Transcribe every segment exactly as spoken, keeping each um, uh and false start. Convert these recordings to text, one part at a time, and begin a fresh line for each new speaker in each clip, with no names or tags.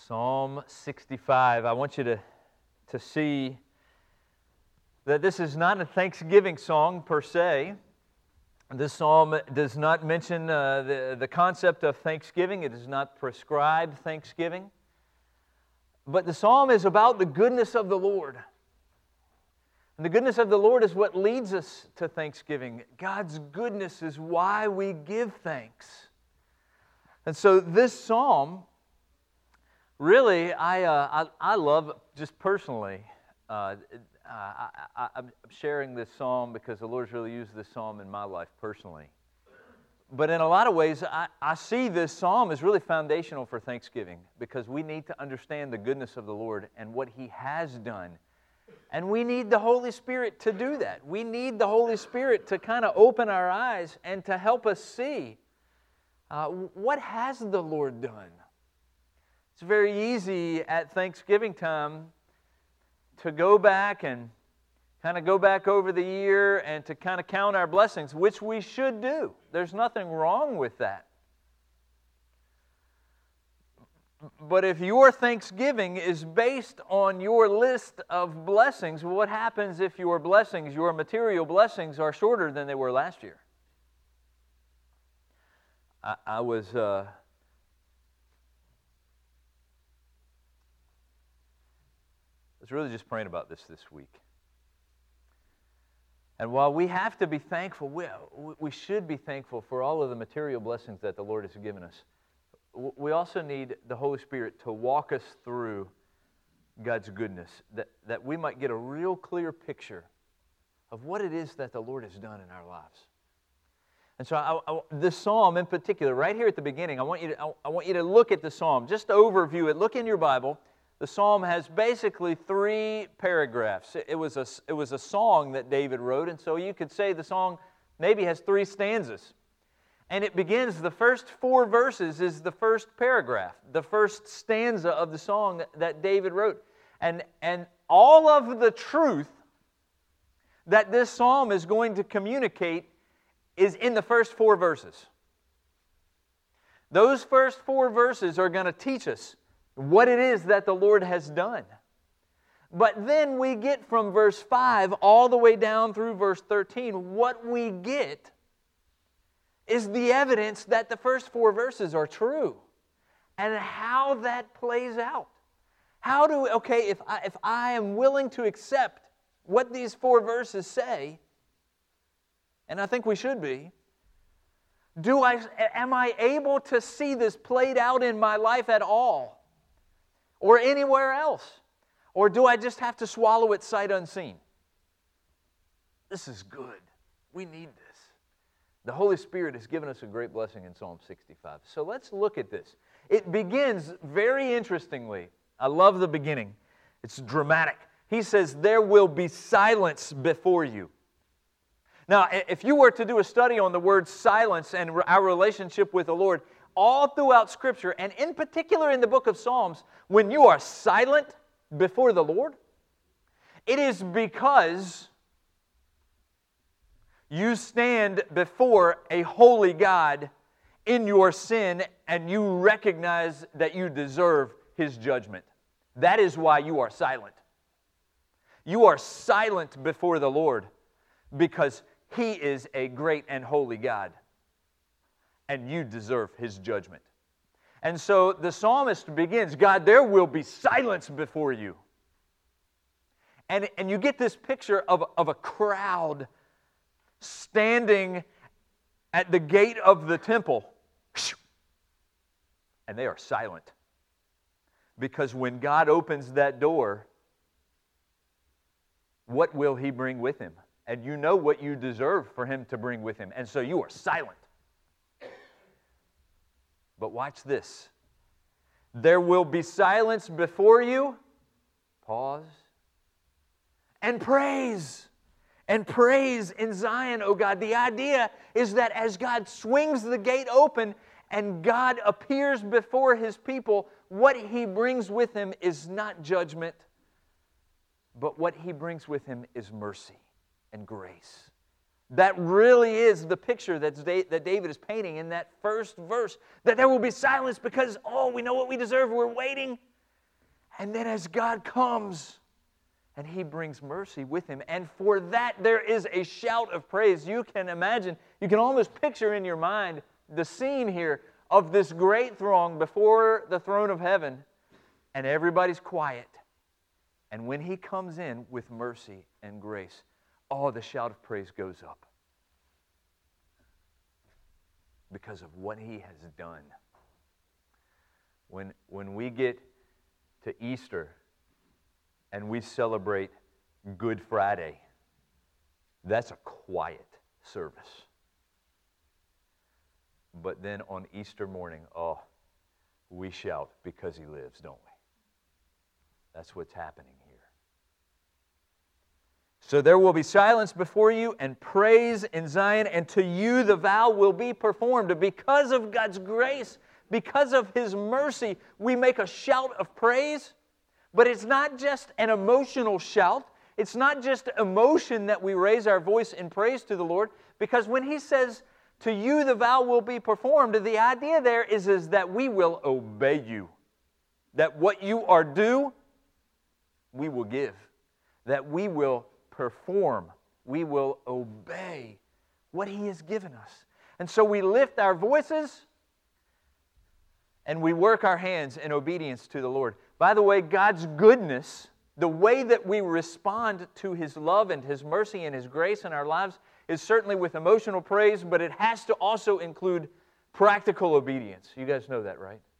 Psalm sixty-five. I want you to, to see that this is not a Thanksgiving song per se. This psalm does not mention uh, the, the concept of Thanksgiving. It does not prescribe Thanksgiving. But the psalm is about the goodness of the Lord. And the goodness of the Lord is what leads us to Thanksgiving. God's goodness is why we give thanks. And so this psalm, really, I uh, I, I love just personally. Uh, I, I, I'm sharing this psalm because the Lord's really used this psalm in my life personally. But in a lot of ways, I, I see this psalm as really foundational for Thanksgiving because we need to understand the goodness of the Lord and what He has done. And we need the Holy Spirit to do that. We need the Holy Spirit to kind of open our eyes and to help us see uh, what has the Lord done. It's very easy at Thanksgiving time to go back and kind of go back over the year and to kind of count our blessings, which we should do. There's nothing wrong with that. But if your Thanksgiving is based on your list of blessings, what happens if your blessings, your material blessings, are shorter than they were last year? I, I was... Uh, I was really just praying about this this week. And while we have to be thankful, we, we should be thankful for all of the material blessings that the Lord has given us. We also need the Holy Spirit to walk us through God's goodness, that, that we might get a real clear picture of what it is that the Lord has done in our lives. And so I, I, this psalm in particular, right here at the beginning, I want you to, I, I want you to look at the psalm, just to overview it. Look in your Bible. The psalm has basically three paragraphs. It was a, it was a song that David wrote, and so you could say the song maybe has three stanzas. And it begins, the first four verses is the first paragraph, the first stanza of the song that, that David wrote. And, and all of the truth that this psalm is going to communicate is in the first four verses. Those first four verses are going to teach us what it is that the Lord has done. But then we get from verse five all the way down through verse thirteen, what we get is the evidence that the first four verses are true and how that plays out. How do, okay, if I, if I am willing to accept what these four verses say, and I think we should be, do I, am I able to see this played out in my life at all or anywhere else? Or do I just have to swallow it sight unseen? This is good. We need this. The Holy Spirit has given us a great blessing in Psalm sixty-five. So let's look at this. It begins very interestingly. I love the beginning. It's dramatic. He says, there will be silence before you. Now, if you were to do a study on the word silence and our relationship with the Lord, all throughout Scripture, and in particular in the book of Psalms, when you are silent before the Lord, it is because you stand before a holy God in your sin and you recognize that you deserve His judgment. That is why you are silent. You are silent before the Lord because He is a great and holy God and you deserve His judgment. And so the psalmist begins, God, there will be silence before you. And, and you get this picture of, of a crowd standing at the gate of the temple, and they are silent. Because when God opens that door, what will He bring with Him? And you know what you deserve for Him to bring with Him. And so you are silent. But watch this. There will be silence before you. Pause. And praise. And praise in Zion, O God. The idea is that as God swings the gate open and God appears before His people, what He brings with Him is not judgment, but what He brings with Him is mercy and grace. That really is the picture that David is painting in that first verse, that there will be silence because, oh, we know what we deserve. We're waiting. And then as God comes, and He brings mercy with Him, and for that there is a shout of praise. You can imagine, you can almost picture in your mind the scene here of this great throng before the throne of heaven, and everybody's quiet. And when He comes in with mercy and grace, oh, the shout of praise goes up because of what He has done. When, when we get to Easter and we celebrate Good Friday, that's a quiet service. But then on Easter morning, oh, we shout because He lives, don't we? That's what's happening here. So there will be silence before you and praise in Zion, and to you the vow will be performed. Because of God's grace, because of His mercy, we make a shout of praise. But it's not just an emotional shout. It's not just emotion that we raise our voice in praise to the Lord. Because when He says, to you the vow will be performed, the idea there is, is that we will obey you. That what you are due, we will give. That we will perform. We will obey what He has given us. And so we lift our voices and we work our hands in obedience to the Lord. By the way, God's goodness, the way that we respond to His love and His mercy and His grace in our lives is certainly with emotional praise, but it has to also include practical obedience. You guys know that, right?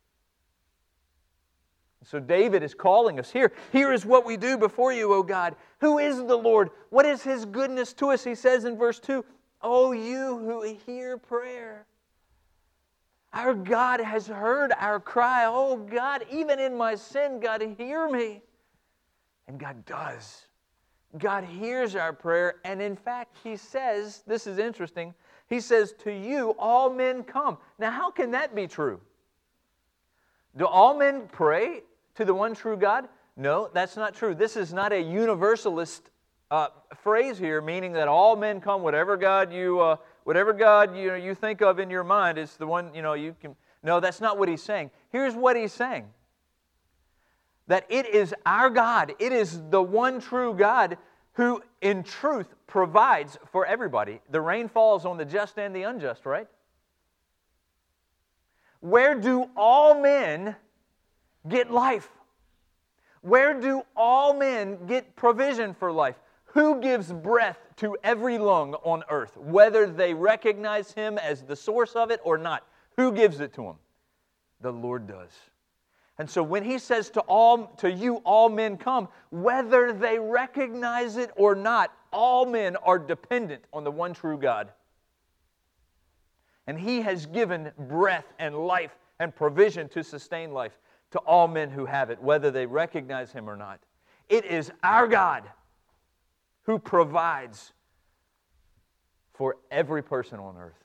So David is calling us here. Here is what we do before you, O God. Who is the Lord? What is His goodness to us? He says in verse two, O you who hear prayer. Our God has heard our cry. Oh God, even in my sin, God, hear me. And God does. God hears our prayer. And in fact, He says, this is interesting, He says, to you all men come. Now how can that be true? Do all men pray to the one true God? No, that's not true. This is not a universalist uh, phrase here, meaning that all men come, whatever God you, uh, whatever God you, you think of in your mind is the one, you know, you can. No, that's not what He's saying. Here's what He's saying. That it is our God, it is the one true God who in truth provides for everybody. The rain falls on the just and the unjust, right? Where do all men get life? Where do all men get provision for life? Who gives breath to every lung on earth, whether they recognize Him as the source of it or not? Who gives it to them? The Lord does. And so when He says to all, to you all men come, whether they recognize it or not, all men are dependent on the one true God. And He has given breath and life and provision to sustain life to all men who have it, whether they recognize Him or not. It is our God who provides for every person on earth.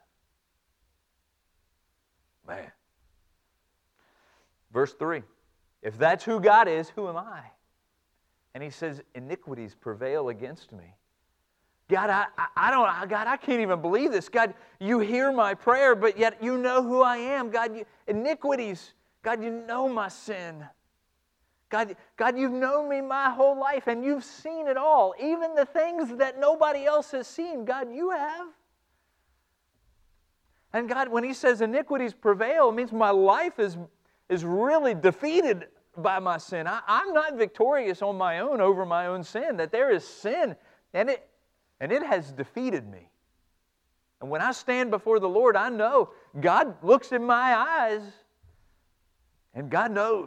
Man. Verse three, if that's who God is, who am I? And He says, iniquities prevail against me. God, I, I, I don't, God, I can't even believe this. God, you hear my prayer, but yet you know who I am. God, you, iniquities, God, you know my sin. God, God, you've known me my whole life, and you've seen it all. Even the things that nobody else has seen, God, you have. And God, when He says iniquities prevail, it means my life is, is really defeated by my sin. I, I'm not victorious on my own over my own sin, that there is sin, and it, and it has defeated me. And when I stand before the Lord, I know God looks in my eyes, and God knows.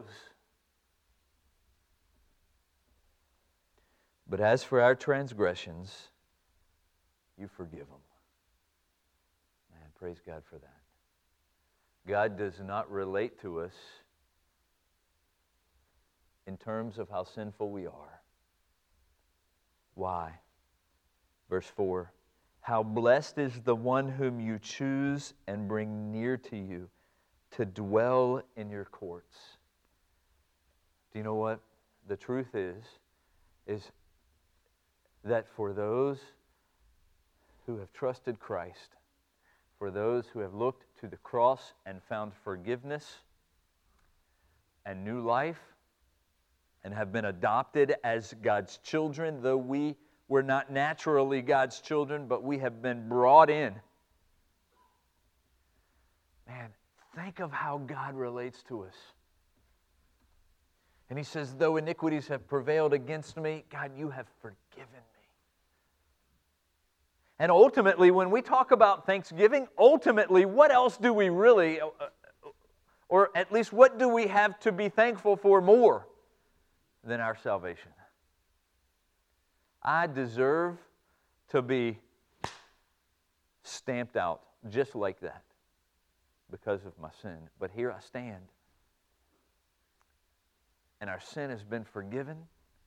But as for our transgressions, you forgive them. Man, praise God for that. God does not relate to us in terms of how sinful we are. Why? Verse four, how blessed is the one whom you choose and bring near to you to dwell in your courts. Do you know what the truth is? Is that for those who have trusted Christ, for those who have looked to the cross and found forgiveness and new life and have been adopted as God's children, though we were not naturally God's children, but we have been brought in. Man, think of how God relates to us. And He says, though iniquities have prevailed against me, God, you have forgiven me. And ultimately, when we talk about thanksgiving, ultimately, what else do we really, or at least what do we have to be thankful for more than our salvation? I deserve to be stamped out just like that because of my sin. But here I stand. And our sin has been forgiven.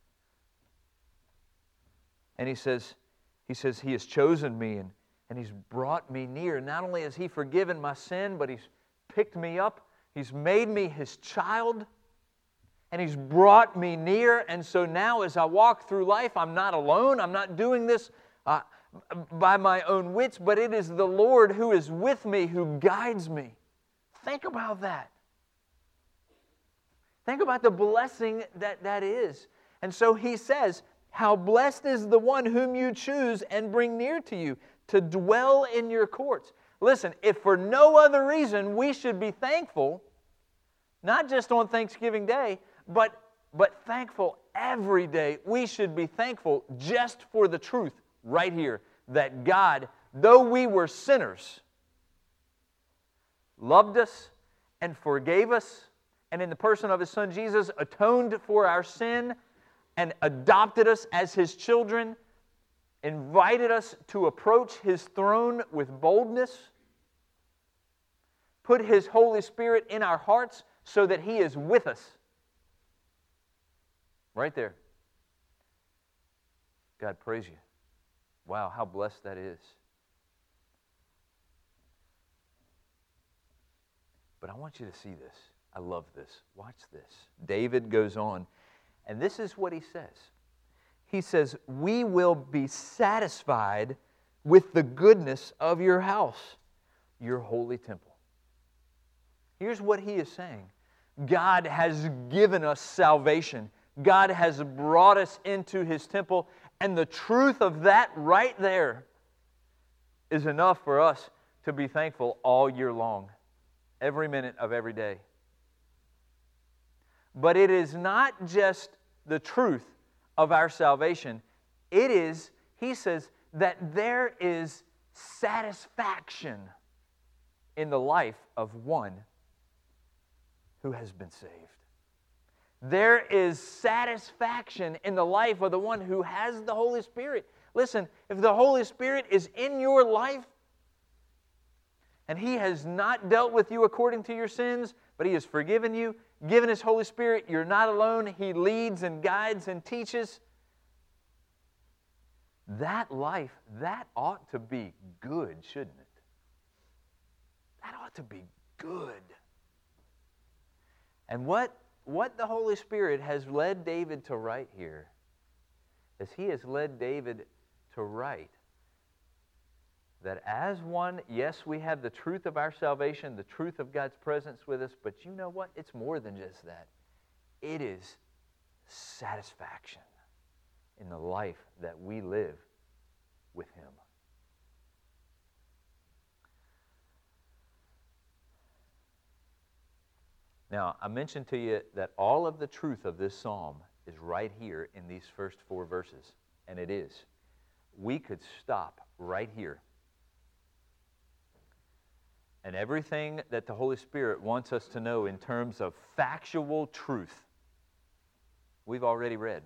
And He says, He says, He has chosen me and, and He's brought me near. Not only has He forgiven my sin, but He's picked me up. He's made me His child. And He's brought me near. And so now as I walk through life, I'm not alone. I'm not doing this uh, by my own wits, but it is the Lord who is with me, who guides me. Think about that. Think about the blessing that that is. And so He says, how blessed is the one whom you choose and bring near to you, to dwell in your courts. Listen, if for no other reason we should be thankful, not just on Thanksgiving Day, but, but thankful every day. We should be thankful just for the truth right here, that God, though we were sinners, loved us and forgave us, and in the person of His Son Jesus, atoned for our sin and adopted us as His children, invited us to approach His throne with boldness, put His Holy Spirit in our hearts so that He is with us. Right there. God, praise you. Wow, how blessed that is. But I want you to see this. I love this. Watch this. David goes on, and this is what he says. He says, we will be satisfied with the goodness of your house, your holy temple. Here's what he is saying. God has given us salvation. God has brought us into His temple, and the truth of that right there is enough for us to be thankful all year long, every minute of every day. But it is not just the truth of our salvation. It is, he says, that there is satisfaction in the life of one who has been saved. There is satisfaction in the life of the one who has the Holy Spirit. Listen, if the Holy Spirit is in your life and He has not dealt with you according to your sins, but He has forgiven you, given His Holy Spirit, you're not alone. He leads and guides and teaches. That life, that ought to be good, shouldn't it? That ought to be good. And what What the Holy Spirit has led David to write here is He has led David to write that as one, yes, we have the truth of our salvation, the truth of God's presence with us, but you know what? It's more than just that. It is satisfaction in the life that we live with Him. Now, I mentioned to you that all of the truth of this psalm is right here in these first four verses, and it is. We could stop right here. And everything that the Holy Spirit wants us to know in terms of factual truth, we've already read.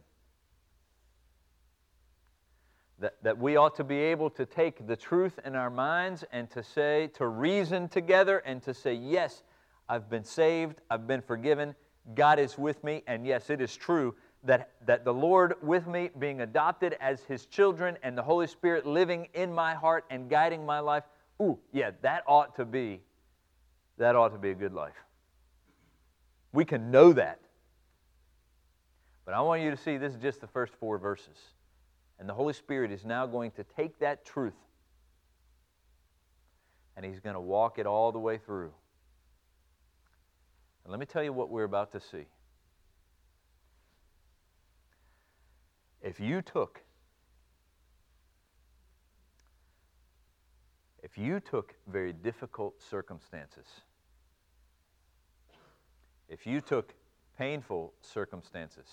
That, that we ought to be able to take the truth in our minds and to say, to reason together and to say, yes, I've been saved, I've been forgiven, God is with me, and yes, it is true that, that the Lord with me, being adopted as His children, and the Holy Spirit living in my heart and guiding my life, ooh, yeah, that ought to be, that ought to be a good life. We can know that. But I want you to see this is just the first four verses. And the Holy Spirit is now going to take that truth and He's going to walk it all the way through. And let me tell you what we're about to see. If you took, if you took very difficult circumstances, if you took painful circumstances,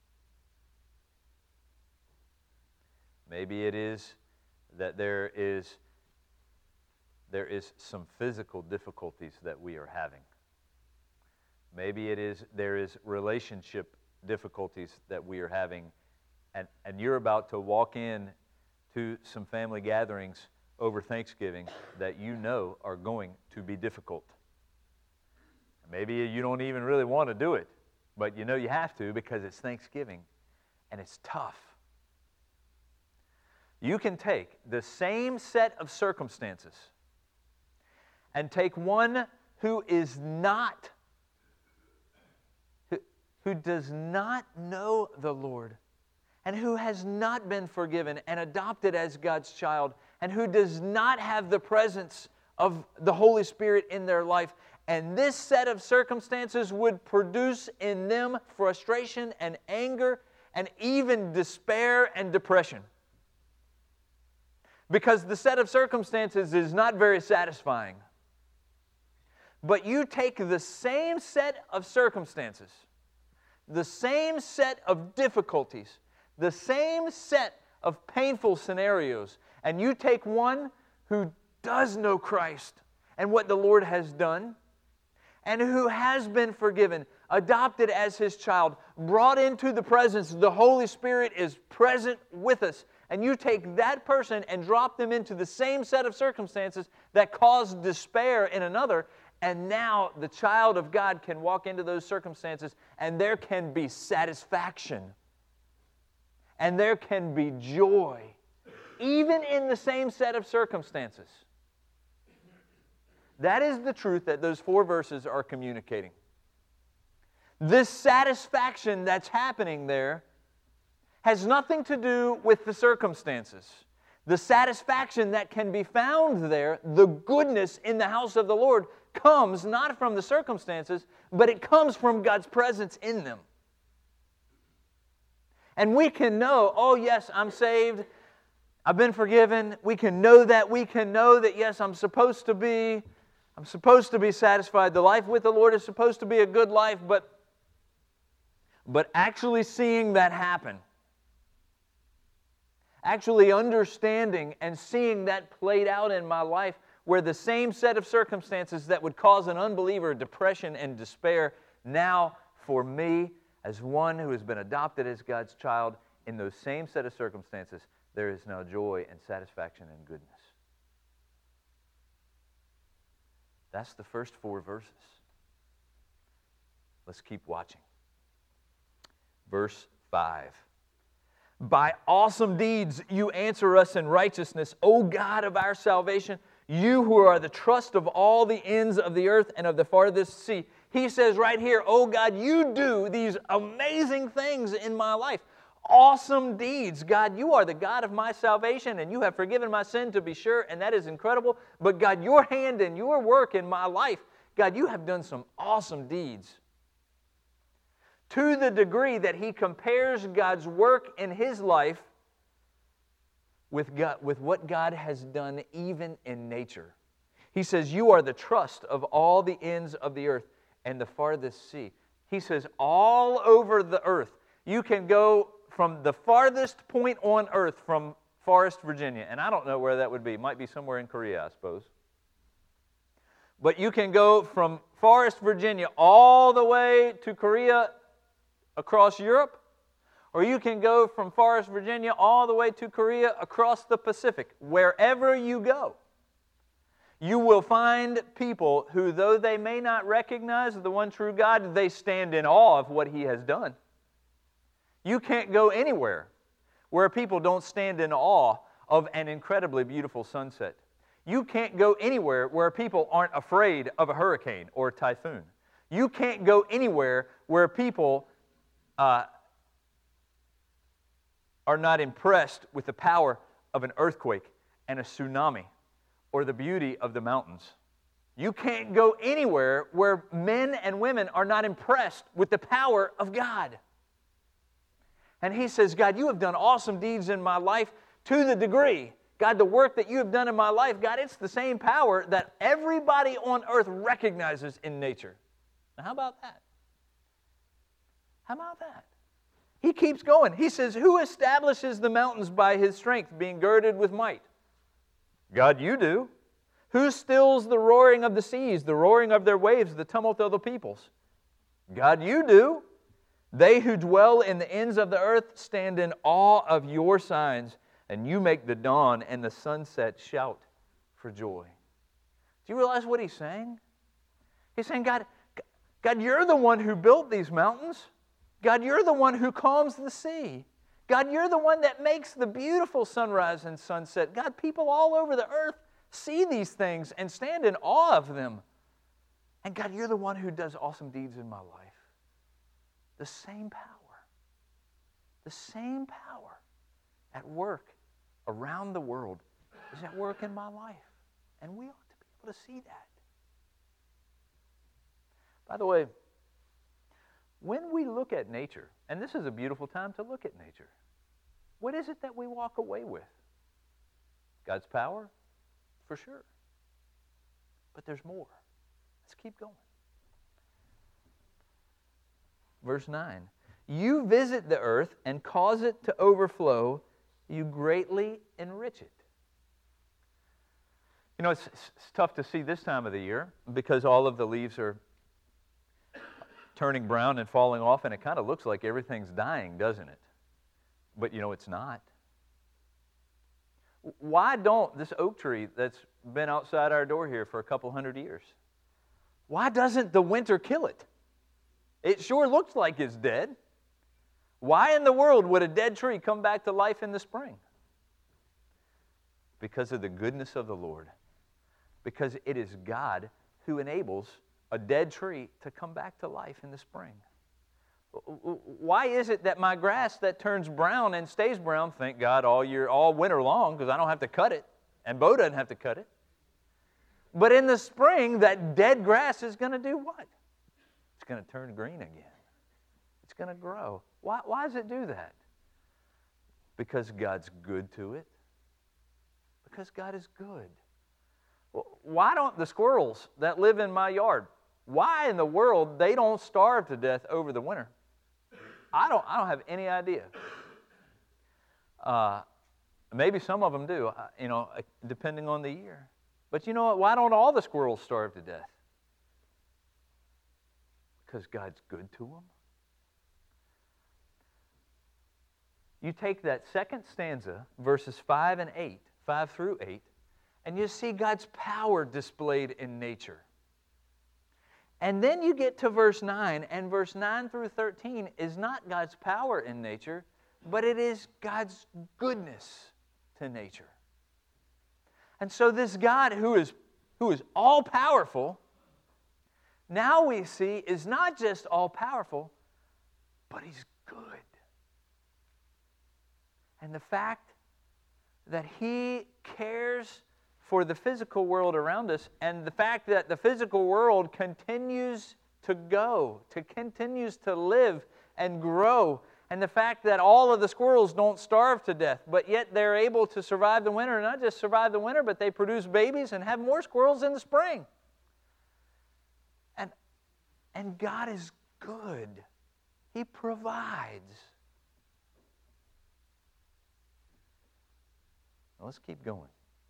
maybe it is that there is there is some physical difficulties that we are having. Maybe it is there is relationship difficulties that we are having, and, and you're about to walk in to some family gatherings over Thanksgiving that you know are going to be difficult. Maybe you don't even really want to do it, but you know you have to because it's Thanksgiving and it's tough. You can take the same set of circumstances and take one who is not, who, who does not know the Lord, and who has not been forgiven and adopted as God's child, and who does not have the presence of the Holy Spirit in their life. And this set of circumstances would produce in them frustration and anger and even despair and depression. Because the set of circumstances is not very satisfying. But you take the same set of circumstances, the same set of difficulties, the same set of painful scenarios, and you take one who does know Christ and what the Lord has done, and who has been forgiven, adopted as His child, brought into the presence, the Holy Spirit is present with us, and you take that person and drop them into the same set of circumstances that caused despair in another, and now the child of God can walk into those circumstances and there can be satisfaction. And there can be joy, even in the same set of circumstances. That is the truth that those four verses are communicating. This satisfaction that's happening there has nothing to do with the circumstances. The satisfaction that can be found there, the goodness in the house of the Lord, comes not from the circumstances, but it comes from God's presence in them. And we can know, oh yes, I'm saved, I've been forgiven. We can know that. We can know that, yes, I'm supposed to be, I'm supposed to be satisfied. The life with the Lord is supposed to be a good life, but, but actually seeing that happen, actually understanding and seeing that played out in my life, where the same set of circumstances that would cause an unbeliever depression and despair, now for me, as one who has been adopted as God's child, in those same set of circumstances, there is now joy and satisfaction and goodness. That's the first four verses. Let's keep watching. Verse five. By awesome deeds you answer us in righteousness, O God of our salvation, you who are the trust of all the ends of the earth and of the farthest sea. He says right here, oh God, you do these amazing things in my life. Awesome deeds. God, you are the God of my salvation, and you have forgiven my sin, to be sure, and that is incredible. But God, your hand and your work in my life, God, you have done some awesome deeds. To the degree that he compares God's work in his life with God, with what God has done even in nature. He says, you are the trust of all the ends of the earth and the farthest sea. He says, all over the earth. You can go from the farthest point on earth, from Forest, Virginia, and I don't know where that would be. It might be somewhere in Korea, I suppose. But you can go from Forest, Virginia, all the way to Korea across Europe, or you can go from Forest, Virginia, all the way to Korea across the Pacific. Wherever you go, you will find people who, though they may not recognize the one true God, they stand in awe of what He has done. You can't go anywhere where people don't stand in awe of an incredibly beautiful sunset. You can't go anywhere where people aren't afraid of a hurricane or a typhoon. You can't go anywhere where people uh, are not impressed with the power of an earthquake and a tsunami or the beauty of the mountains. You can't go anywhere where men and women are not impressed with the power of God. And he says, God, you have done awesome deeds in my life to the degree. God, the work that you have done in my life, God, it's the same power that everybody on earth recognizes in nature. Now, how about that? How about that? He keeps going. He says, who establishes the mountains by his strength, being girded with might? God, you do. Who stills the roaring of the seas, the roaring of their waves, the tumult of the peoples? God, you do. They who dwell in the ends of the earth stand in awe of your signs, and you make the dawn and the sunset shout for joy. Do you realize what he's saying? He's saying, God, God, you're the one who built these mountains. God, you're the one who calms the sea. God, you're the one that makes the beautiful sunrise and sunset. God, people all over the earth see these things and stand in awe of them. And God, you're the one who does awesome deeds in my life. The same power, the same power at work around the world is at work in my life. And we ought to be able to see that. By the way, when we look at nature, and this is a beautiful time to look at nature, what is it that we walk away with? God's power? For sure. But there's more. Let's keep going. Verse nine, you visit the earth and cause it to overflow. You greatly enrich it. You know, it's, it's tough to see this time of the year because all of the leaves are turning brown and falling off, and it kind of looks like everything's dying, doesn't it? But, you know, it's not. Why don't this oak tree that's been outside our door here for a couple hundred years, why doesn't the winter kill it? It sure looks like it's dead. Why in the world would a dead tree come back to life in the spring? Because of the goodness of the Lord. Because it is God who enables a dead tree to come back to life in the spring. Why is it that my grass that turns brown and stays brown, thank God, all year, all winter long, because I don't have to cut it, and Bo doesn't have to cut it. But in the spring, that dead grass is going to do what? It's going to turn green again. It's going to grow. Why, why does it do that? Because God's good to it. Because God is good. Why don't the squirrels that live in my yard, why in the world they don't starve to death over the winter? I don't, I don't have any idea. Uh, maybe some of them do, uh, you know, depending on the year. But you know what? Why don't all the squirrels starve to death? Because God's good to them. You take that second stanza, verses five and eight, five through eight, and you see God's power displayed in nature. And then you get to verse nine, and verse nine through thirteen is not God's power in nature, but it is God's goodness to nature. And so this God who is, who is all-powerful, now we see is not just all-powerful, but He's good. And the fact that He cares for the physical world around us, and the fact that the physical world continues to go, to continues to live and grow, and the fact that all of the squirrels don't starve to death, but yet they're able to survive the winter, and not just survive the winter, but they produce babies and have more squirrels in the spring. And, and God is good. He provides. Now let's keep going.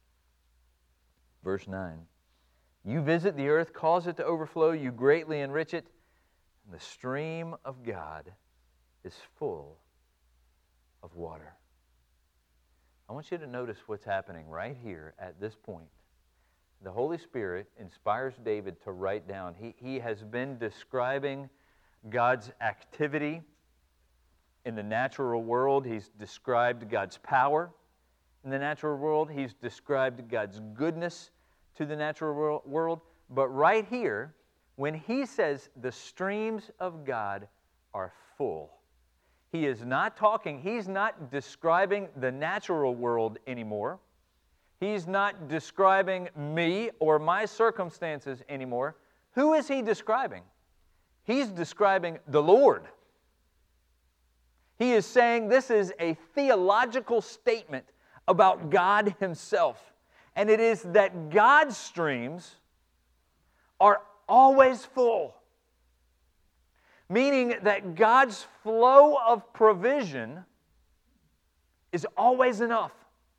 Verse nine, you visit the earth, cause it to overflow, you greatly enrich it, and the stream of God is full of water. I want you to notice what's happening right here at this point. The Holy Spirit inspires David to write down. He, he has been describing God's activity in the natural world. He's described God's power in the natural world. He's described God's goodness to the natural world. But right here, when he says the streams of God are full, he is not talking, he's not describing the natural world anymore. He's not describing me or my circumstances anymore. Who is he describing? He's describing the Lord. He is saying this is a theological statement about God Himself. And it is that God's streams are always full. Meaning that God's flow of provision is always enough.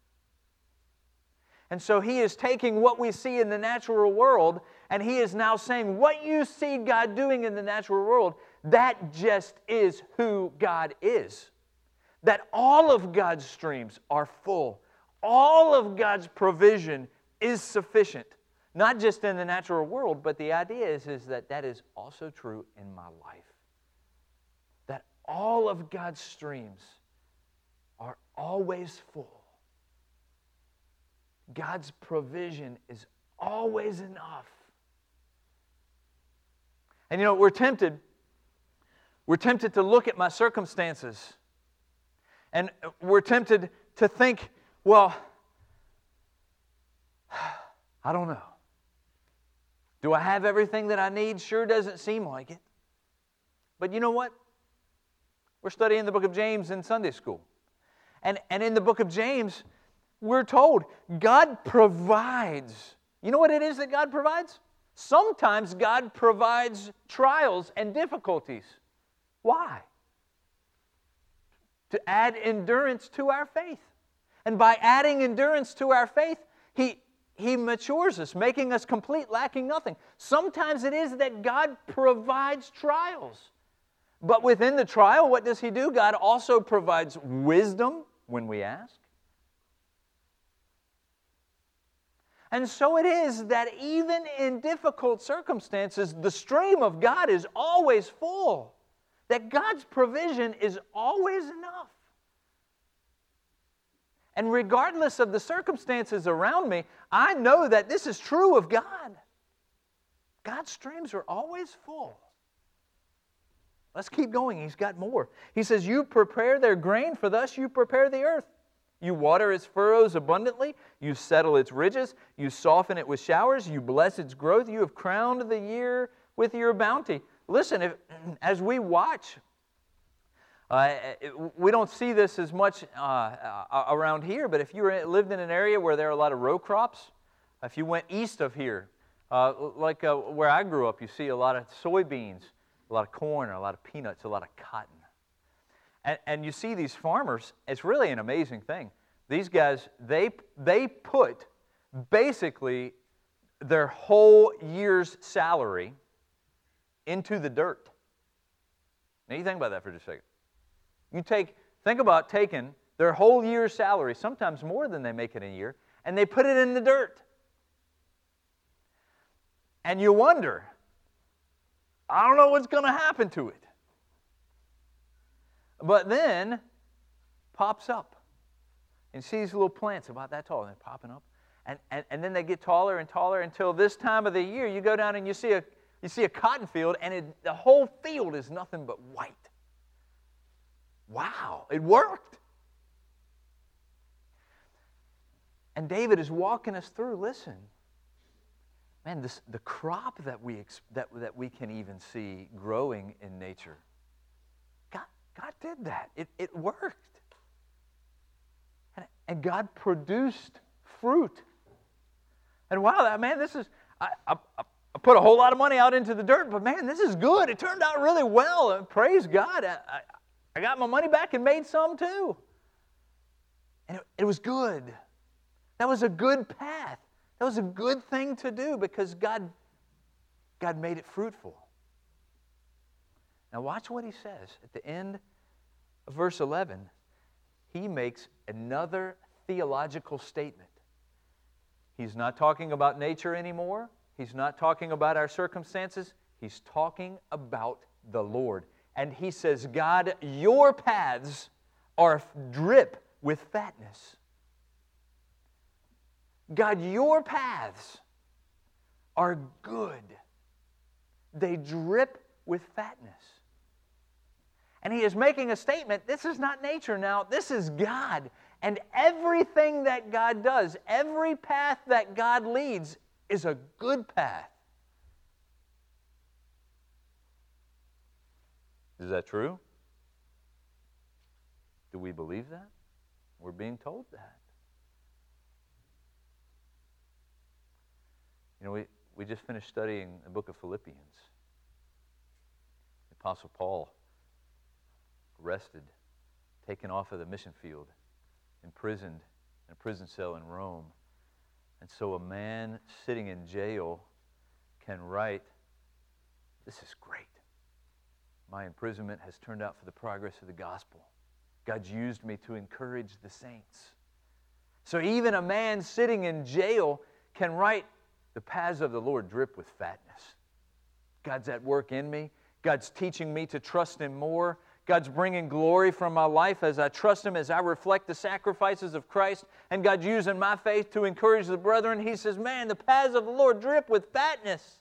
And so He is taking what we see in the natural world, and He is now saying, what you see God doing in the natural world, that just is who God is. That all of God's streams are full. All of God's provision is sufficient. Not just in the natural world, but the idea is, is that that is also true in my life. That all of God's streams are always full. God's provision is always enough. And you know, we're tempted, we're tempted to look at my circumstances. And we're tempted to think, well, I don't know. Do I have everything that I need? Sure doesn't seem like it. But you know what? We're studying the book of James in Sunday school. And, and in the book of James, we're told God provides. You know what it is that God provides? Sometimes God provides trials and difficulties. Why? To add endurance to our faith. And by adding endurance to our faith, He, He matures us, making us complete, lacking nothing. Sometimes it is that God provides trials. But within the trial, what does He do? God also provides wisdom when we ask. And so it is that even in difficult circumstances, the stream of God is always full. That God's provision is always enough. And regardless of the circumstances around me, I know that this is true of God. God's streams are always full. Let's keep going. He's got more. He says, you prepare their grain, for thus you prepare the earth. You water its furrows abundantly. You settle its ridges. You soften it with showers. You bless its growth. You have crowned the year with your bounty. Listen, if, as we watch, uh, we don't see this as much uh, uh, around here, but if you lived in an area where there are a lot of row crops, if you went east of here, uh, like uh, where I grew up, you see a lot of soybeans, a lot of corn, a lot of peanuts, a lot of cotton. And, and you see these farmers, it's really an amazing thing. These guys, they, they put basically their whole year's salary into the dirt. Now you think about that for just a second. You take, think about taking their whole year's salary, sometimes more than they make in a year, and they put it in the dirt. And you wonder, I don't know what's going to happen to it. But then, pops up. And you see these little plants about that tall, and they're popping up. And, and, and then they get taller and taller until this time of the year, you go down and you see a, you see a cotton field, and it, the whole field is nothing but white. Wow, it worked. And David is walking us through, listen, man, this, the crop that we, that, that we can even see growing in nature, God did that. It, it worked. And, and God produced fruit. And wow, man, this is, I, I, I put a whole lot of money out into the dirt, but man, this is good. It turned out really well. And praise God. I, I, I got my money back and made some too. And it, it was good. That was a good path. That was a good thing to do because God, God made it fruitful. Now watch what he says at the end of verse eleven. He makes another theological statement. He's not talking about nature anymore. He's not talking about our circumstances. He's talking about the Lord. And he says, God, your paths are drip with fatness. God, your paths are good. They drip with fatness. And he is making a statement, this is not nature now, this is God. And everything that God does, every path that God leads is a good path. Is that true? Do we believe that? We're being told that. You know, we, we just finished studying the book of Philippians. The Apostle Paul, arrested, taken off of the mission field, imprisoned in a prison cell in Rome. And so a man sitting in jail can write, "This is great. My imprisonment has turned out for the progress of the gospel. God's used me to encourage the saints." So even a man sitting in jail can write, "The paths of the Lord drip with fatness. God's at work in me. God's teaching me to trust Him more. God's bringing glory from my life as I trust Him, as I reflect the sacrifices of Christ. And God's using my faith to encourage the brethren." He says, man, the paths of the Lord drip with fatness.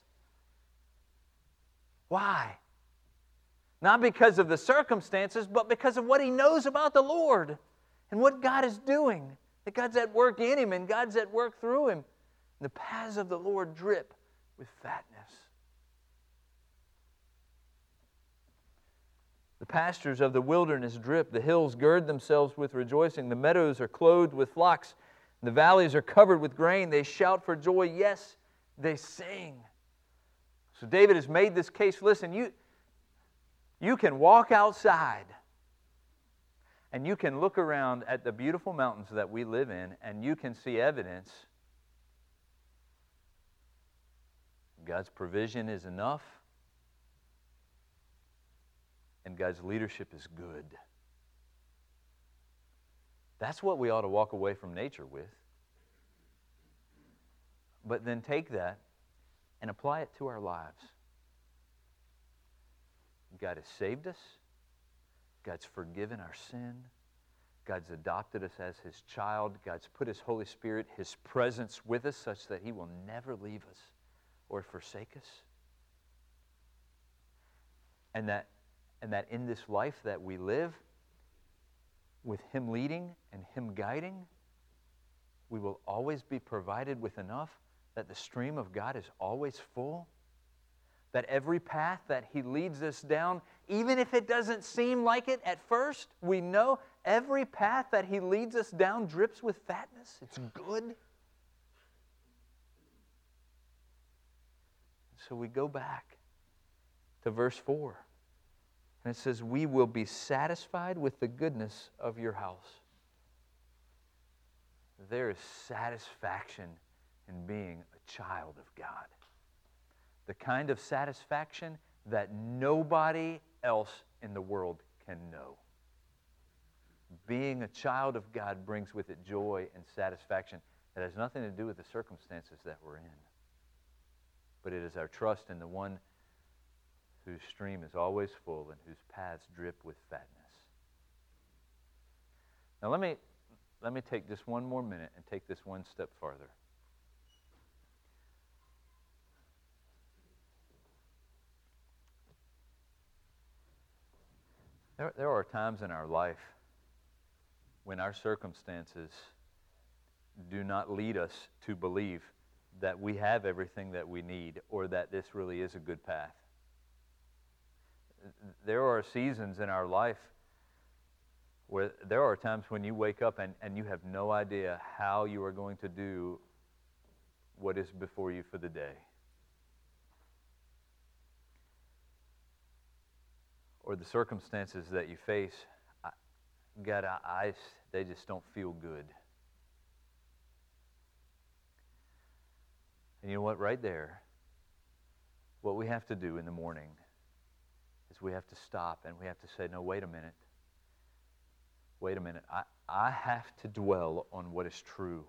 Why? Not because of the circumstances, but because of what he knows about the Lord and what God is doing. That God's at work in him and God's at work through him. And the paths of the Lord drip with fatness. The pastures of the wilderness drip. The hills gird themselves with rejoicing. The meadows are clothed with flocks. The valleys are covered with grain. They shout for joy. Yes, they sing. So David has made this case. Listen, you, you can walk outside and you can look around at the beautiful mountains that we live in and you can see evidence God's provision is enough and God's leadership is good. That's what we ought to walk away from nature with. But then take that and apply it to our lives. God has saved us. God's forgiven our sin. God's adopted us as His child. God's put His Holy Spirit, His presence with us such that He will never leave us or forsake us. And that, and that in this life that we live, with Him leading and Him guiding, we will always be provided with enough that the stream of God is always full. That every path that He leads us down, even if it doesn't seem like it at first, we know every path that He leads us down drips with fatness. It's good. So we go back to verse four. And it says, "We will be satisfied with the goodness of your house." There is satisfaction in being a child of God. The kind of satisfaction that nobody else in the world can know. Being a child of God brings with it joy and satisfaction that has nothing to do with the circumstances that we're in. But it is our trust in the one whose stream is always full and whose paths drip with fatness. Now let me, let me take just one more minute and take this one step farther. There, there are times in our life when our circumstances do not lead us to believe that we have everything that we need or that this really is a good path. There are seasons in our life where there are times when you wake up and, and you have no idea how you are going to do what is before you for the day. Or the circumstances that you face, I, God, I, I, they just don't feel good. And you know what? Right there, what we have to do in the morning is we have to stop and we have to say, no, wait a minute. Wait a minute. I, I have to dwell on what is true.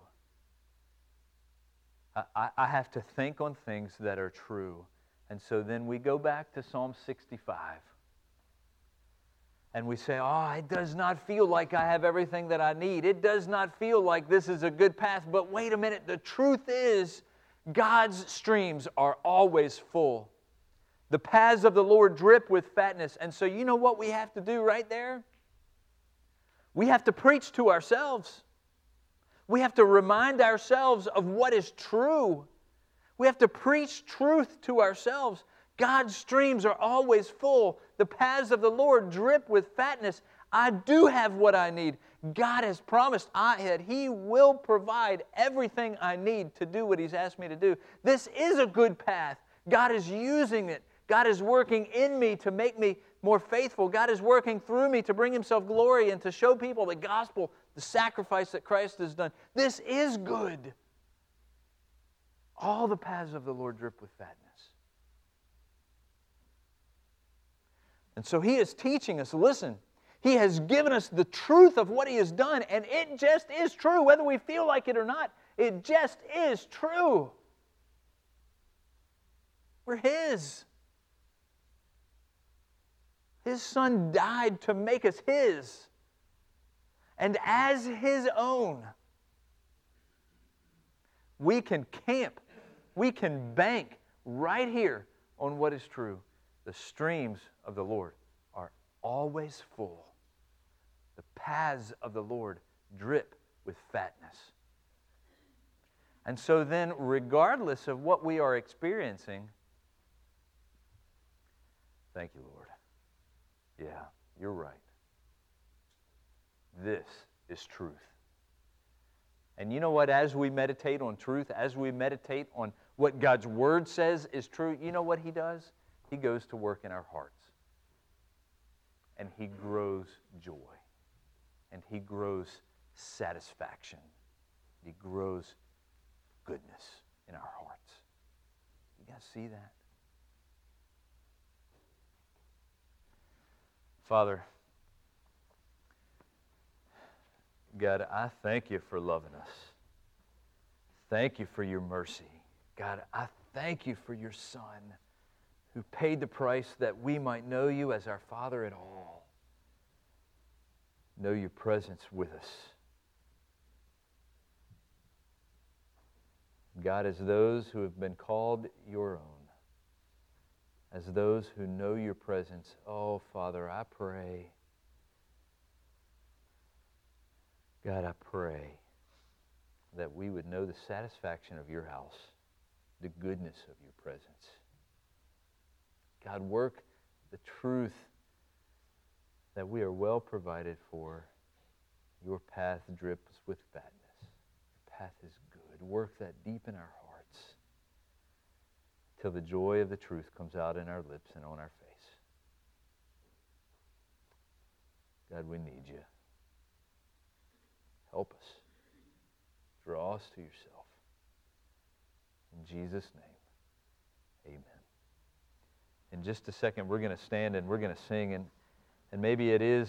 I, I, I have to think on things that are true. And so then we go back to Psalm sixty-five. And we say, oh, it does not feel like I have everything that I need. It does not feel like this is a good path. But wait a minute, the truth is, God's streams are always full. The paths of the Lord drip with fatness. And so you know what we have to do right there? We have to preach to ourselves. We have to remind ourselves of what is true. We have to preach truth to ourselves. God's streams are always full. The paths of the Lord drip with fatness. I do have what I need. God has promised I, that He will provide everything I need to do what He's asked me to do. This is a good path. God is using it. God is working in me to make me more faithful. God is working through me to bring Himself glory and to show people the gospel, the sacrifice that Christ has done. This is good. All the paths of the Lord drip with fatness. And so He is teaching us, listen, He has given us the truth of what He has done, and it just is true, whether we feel like it or not. It just is true. We're His. His Son died to make us His. And as His own, we can camp, we can bank right here on what is true. The streams of the Lord are always full. The paths of the Lord drip with fatness. And so then, regardless of what we are experiencing, thank you, Lord. Yeah, you're right. This is truth. And you know what? As we meditate on truth, as we meditate on what God's Word says is true, you know what He does? He goes to work in our hearts. And He grows joy. And He grows satisfaction. He grows goodness in our hearts. You guys see that? Father, God, I thank You for loving us. Thank You for Your mercy. God, I thank You for Your Son who paid the price that we might know You as our Father at all. Know Your presence with us. God, as those who have been called Your own, as those who know Your presence, oh, Father, I pray, God, I pray that we would know the satisfaction of Your house, the goodness of Your presence. God, work the truth that we are well provided for. Your path drips with fatness. Your path is good. Work that deep in our hearts till the joy of the truth comes out in our lips and on our face. God, we need You. Help us. Draw us to Yourself. In Jesus' name, amen. In just a second, we're going to stand and we're going to sing, and, and maybe it is,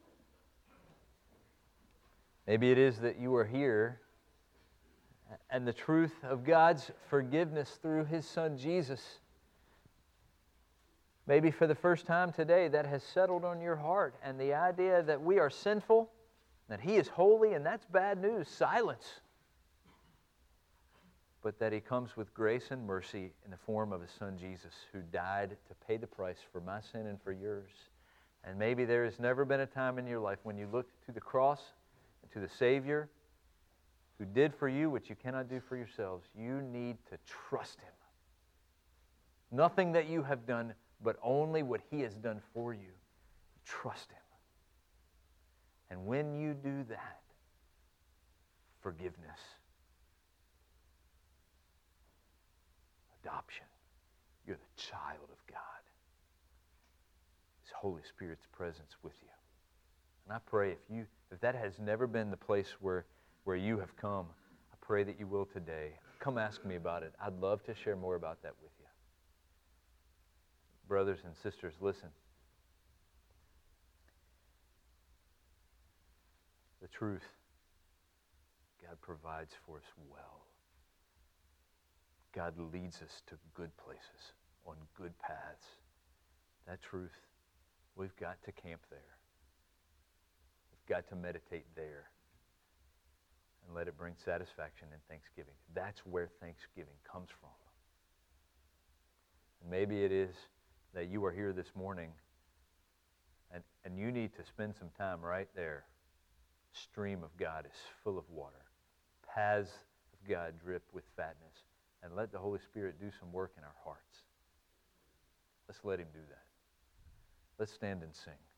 maybe it is that you are here, and the truth of God's forgiveness through His Son Jesus, maybe for the first time today, that has settled on your heart, and the idea that we are sinful, that He is holy, and that's bad news, silence. But that He comes with grace and mercy in the form of His Son Jesus, who died to pay the price for my sin and for yours. And maybe there has never been a time in your life when you looked to the cross and to the Savior who did for you what you cannot do for yourselves. You need to trust Him. Nothing that you have done, but only what He has done for you. Trust Him. And when you do that, forgiveness, adoption, you're the child of God. His Holy Spirit's presence with you. And I pray if you if that has never been the place where, where you have come, I pray that you will today. Come ask me about it. I'd love to share more about that with you. Brothers and sisters, listen. The truth, God provides for us well. God leads us to good places, on good paths. That truth, we've got to camp there. We've got to meditate there and let it bring satisfaction and thanksgiving. That's where thanksgiving comes from. And maybe it is that you are here this morning and, and you need to spend some time right there. Stream of God is full of water. Paths of God drip with fatness. And let the Holy Spirit do some work in our hearts. Let's let Him do that. Let's stand and sing.